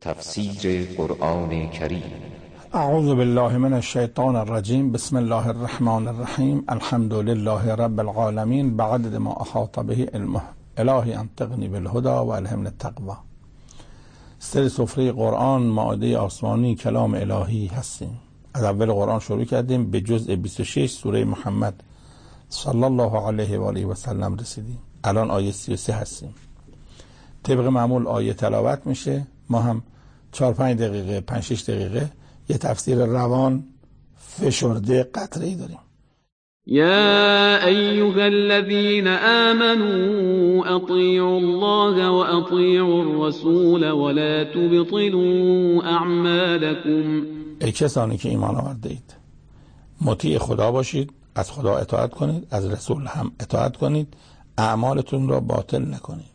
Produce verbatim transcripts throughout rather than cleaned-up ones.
تفسیر قرآن کریم. اعوذ بالله من الشیطان الرجیم. بسم الله الرحمن الرحیم. الحمد لله رب العالمین بعدد ما احاط به علمه. الهی انطقنی بالهدى و الهمنی التقوی. سر سفره قرآن مائده آسمانی کلام الهی هستیم. از اول قرآن شروع کردیم، به جزء بیست و شش سوره محمد صلی الله علیه و آله و سلم رسیدیم. الان آیه سی و سه هستیم. طبق معمول آیه تلاوت میشه، ما هم چهار پنج دقیقه پنج شش دقیقه یه تفسیر روان فشرده قطعی داریم. يا أيها الذين آمنوا أطيعوا الله وأطيعوا الرسول ولا تبطلوا أعمالكم. ای کسانی که ایمان آورده اید، مطیع خدا باشید، از خدا اطاعت کنید، از رسول هم اطاعت کنید، اعمالتون را باطل نکنید.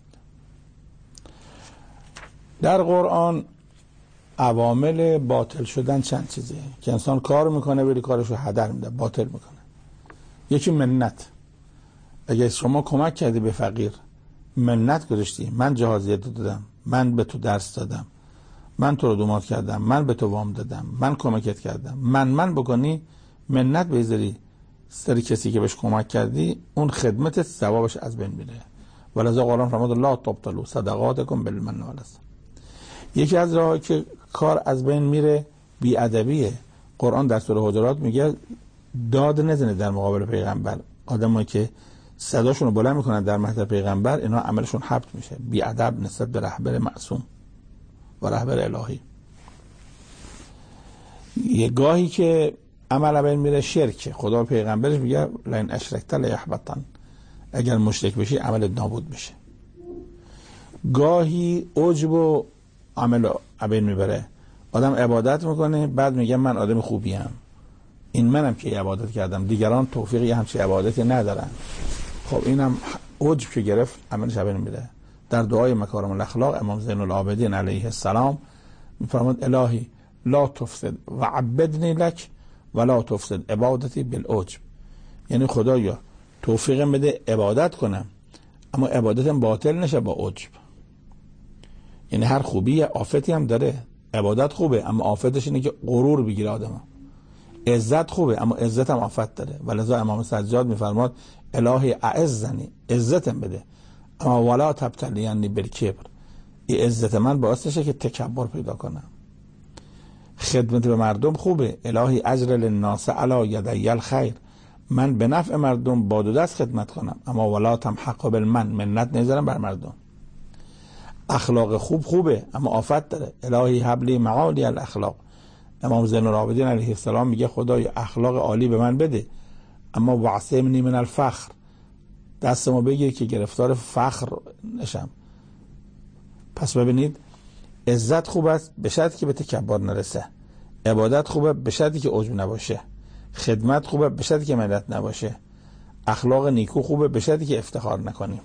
در قرآن عوامل باطل شدن چند چیزه که انسان کار میکنه ولی کارشو هدر میده، باطل میکنه. یکی منت. اگه شما کمک کردی به فقیر، منت گذاشتی، من جهازیت دادم، من به تو درس دادم، من تو رو دومات کردم، من به تو وام دادم، من کمکت کردم، من من بکنی، منت بذاری سر کسی که بهش کمک کردی، اون خدمت ثوابش از بین میره. ولذا قرآن فرمود الله تبطلوا صدقاتکم بالمن والعذر. یکی از راهایی که کار از بین میره بی‌ادبیه. قرآن در سوره حجرات میگه داد نزنید در مقابل پیغمبر. آدمایی که صداشون رو بلند میکنن در مهد پیغمبر، اینا عملشون حبط میشه. بی‌ادب نسبت به رهبر معصوم و رهبر الهی. یه گاهی که عمل بین میره شرک. خدا پیغمبرش میگه لئن اشرکت لیحبطن، اگر مشرک بشی عملت نابود میشه. گاهی عجب و عمل بین میبره. آدم عبادت میکنه بعد میگه من آدم خوبیم، این منم که عبادت کردم، دیگران توفیقی همچین عبادتی ندارن. خب اینم عجب که گرفت عملش بین میره. در دعای مکارم الاخلاق امام زین العابدین علیه السلام میفرماد الهی لا تفسد و عبدنی لک ولا تفسد عبادتی بالعجب. یعنی خدایا توفیق بده عبادت کنم، اما عبادتم باطل نشه با عجب. یعنی هر خوبی آفتی هم داره. عبادت خوبه اما آفتش اینه که غرور بگیره آدم. عزت خوبه اما عزت هم آفت داره. ولذا امام سجاد میفرماد الهی اعزنی، عزتم بده، اما ولا تبتلینی بالکبر، این عزت من باعث نشه که تکبر پیدا کنم. خدمت به مردم خوبه، الهی اجر للناس علی یدی الخیر، من به نفع مردم با دو دست خدمت کنم، اما ولا تمحق بالمن، منت نذارم بر مردم. اخلاق خوب خوبه اما آفت داره. الهی حبلی معالی الاخلاق. امام زین العابدین علیه السلام میگه خدای اخلاق عالی به من بده، اما وعصمنی من الفخر، دستمو بگیر که گرفتار فخر نشم. پس ببینید عزت خوب است به شرطی که به تکبر نرسه، عبادت خوبه به شرطی که عجب نباشه، خدمت خوبه به شرطی که منت نباشه، اخلاق نیکو خوبه به شرطی که افتخار نکنیم.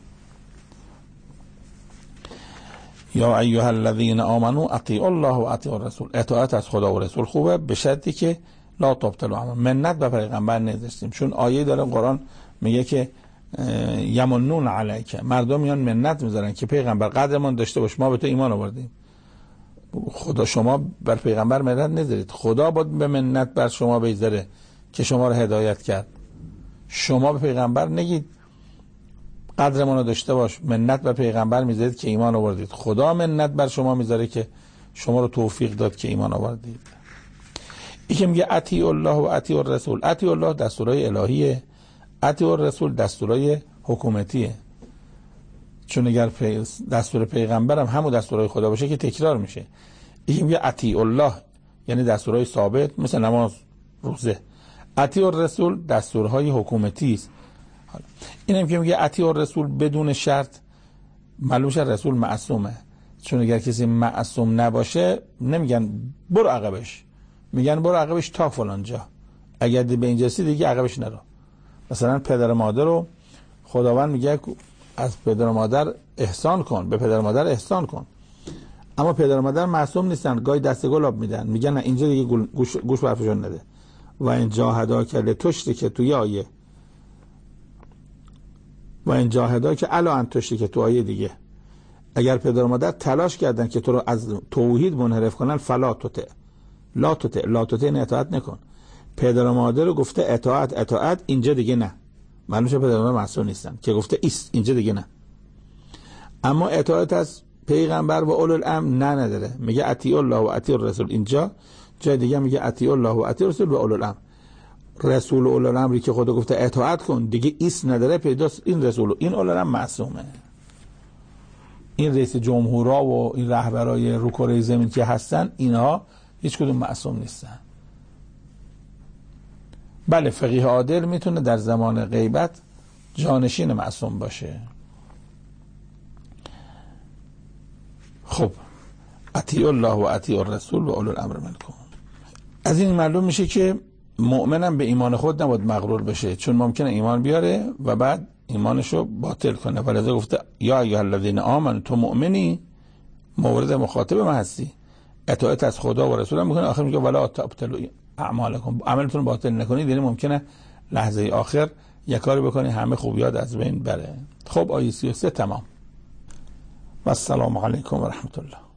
یا ایها الذین آمنوا اطیعوا الله و اطیعوا الرسول، اطاعت از خدا و رسول خوبه به شرطی که لا تبطلوا اعمالکم، منت به پیغمبر نذاشتیم. چون آیه داره قرآن میگه که یمنون علیک، مردم میان منت میذارن که پیغمبر قدرمان داشته باش، ما به تو ایمان آوردیم. خدا شما بر پیغمبر منت نذارید، خدا باید به منت بر شما بذاره که شما رو هدایت کرد. شما به پیغمبر نگید قدرمان رو داشته باش، منت بر پیغمبر میذارید که ایمان آوردید. خدا منت بر شما میذاره که شما رو توفیق داد که ایمان آوردید. این که میگه اطیع الله و اطیع الرسول، اطیع الله دستورای الهیه، اطیع الرسول دستورای حکومتیه. چون اگر دستور پیغمبرم همون دستورای خدا باشه که تکرار میشه. این که میگه اطیع الله یعنی دستورای ثابت مثل نماز، روزه. اطیع الرسول دستورهای حکومتی است. اینم که میگه اطیع الرسول بدون شرط، معلومه رسول معصومه. چون اگر کسی معصوم نباشه نمیگن برو عقبش، میگن برو عقبش تا فلان جا، اگر به اینجا رسید دیگه عقبش نرو. مثلا پدر مادر رو خداوند میگه از پدر و مادر احسان کن، به پدر و مادر احسان کن، اما پدر و مادر معصوم نیستن، گاهی دست گلاب میدن، میگن نه اینجا دیگه گوش گوش برفشون نده. و این جاهدا که لتشری که توی آیه و این جاهدا که الا ان تشری که تو آیه دیگه، اگر پدر و مادر تلاش کردن که تو رو از توحید منحرف کنن فلا تطع، لا تطع، لا تطع این اطاعت نکن. پدر و مادر رو گفته اطاعت اطاعت، اینجا دیگه نه. معلومه پدر و مادر معصوم نیستن که گفته ایست، اینجا دیگه نه. اما اطاعت از پیغمبر و اولو الامر نه نداره، میگه اطیع الله و اطیع الرسول. اینجا جای دیگه میگه اطیع الله و اطیع الرسول و اولو الامر. رسول و اولو الامری که خدا گفته اطاعت کن دیگه ایست نداره، پیداست این رسول و این اولو الامر معصومه. این رئیس جمهورها و این رهبرای رو کره زمین که هستن اینها هیچ کدوم معصوم نیستن. بله فقیه عادل میتونه در زمان غیبت جانشین معصوم باشه. خب اطیع الله و اطیع الرسول و اولو الامر منکم. از این معلوم میشه که مؤمنم به ایمان خود نباید مغرور بشه، چون ممکنه ایمان بیاره و بعد ایمانشو باطل کنه. ولذا گفته یا ایها الذین آمنوا، تو مؤمنی، مورد مخاطب ما هستی، اطاعت از خدا و رسول هم میکنه. آخر میگه ولا تبطلوا اعمالکم، عملتون باطل نکنید. یعنی ممکنه لحظه آخر یک کاری بکنی همه خوبیات از بین بره. خب آیه سی و سه تمام. و السلام علیکم و رحمت الله.